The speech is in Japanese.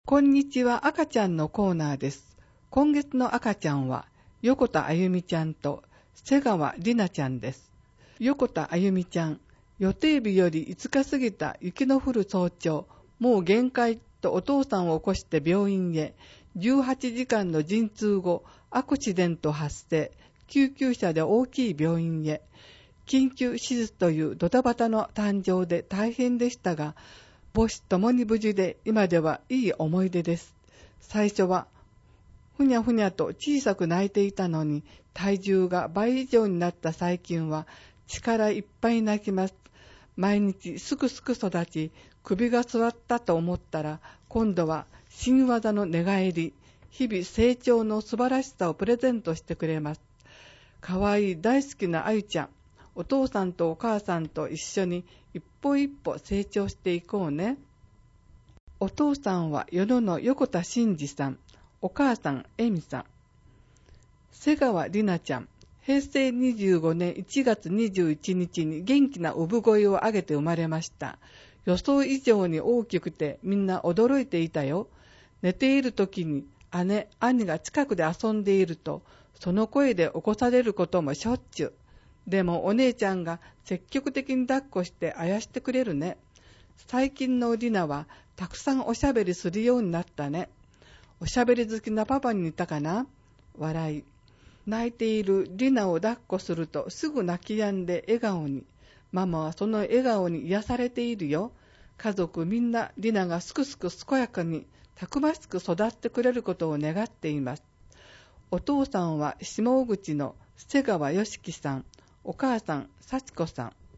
こんにちは、赤ちゃんのコーナーです。今月の赤ちゃんは、横田あゆみちゃんと瀬川里奈ちゃんです。横田あゆみちゃん、予定日より5日過ぎた雪の降る早朝、もう限界とお父さんを起こして病院へ、18時間の陣痛後、アクシデント発生、救急車で大きい病院へ、緊急手術というドタバタの誕生で大変でしたが、母子ともに無事で今ではいい思い出です。最初はふにゃふにゃと小さく泣いていたのに体重が倍以上になった最近は力いっぱい泣きます。毎日すくすく育ち首が座ったと思ったら今度は新技の寝返り、日々成長の素晴らしさをプレゼントしてくれます。かわいい大好きなあゆちゃん、お父さんとお母さんと一緒に一歩一歩成長していこうね。お父さんは与野の横田真二さん、お母さん恵美さん。瀬川里奈ちゃん、平成25年1月21日に元気な産声を上げて生まれました。予想以上に大きくてみんな驚いていたよ。寝ている時に姉、兄が近くで遊んでいると、その声で起こされることもしょっちゅう。でもお姉ちゃんが積極的に抱っこしてあやしてくれるね。最近のリナはたくさんおしゃべりするようになったね。おしゃべり好きなパパに似たかな？笑い。泣いているリナを抱っこするとすぐ泣き止んで笑顔に。ママはその笑顔に癒されているよ。家族みんなリナがすくすく健やかにたくましく育ってくれることを願っています。お父さんは下口の瀬川よしきさん、お母さん幸子さん。